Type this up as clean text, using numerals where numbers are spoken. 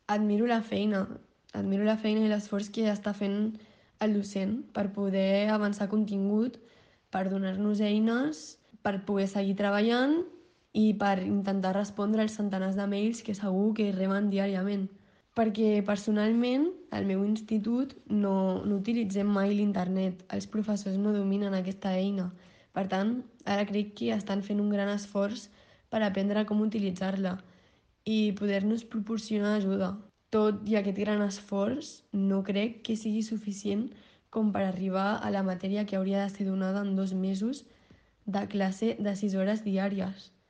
admiro la feina. Admiro la feina i l'esforç que està fent el docent per poder avançar contingut, per donar-nos eines, per poder seguir treballant i per intentar respondre als centenars de mails que segur que reben diàriament. Perquè personalment al meu institut no utilitzem mai l'internet, els professors no dominen aquesta eina. Per tant, ara crec que estan fent un gran esforç per aprendre com utilitzar-la i poder-nos proporcionar ajuda. Tot i aquest gran esforç, no crec que sigui suficient com per arribar a la matèria que hauria de ser donada en 2 mesos de classe de 6 hores diàries.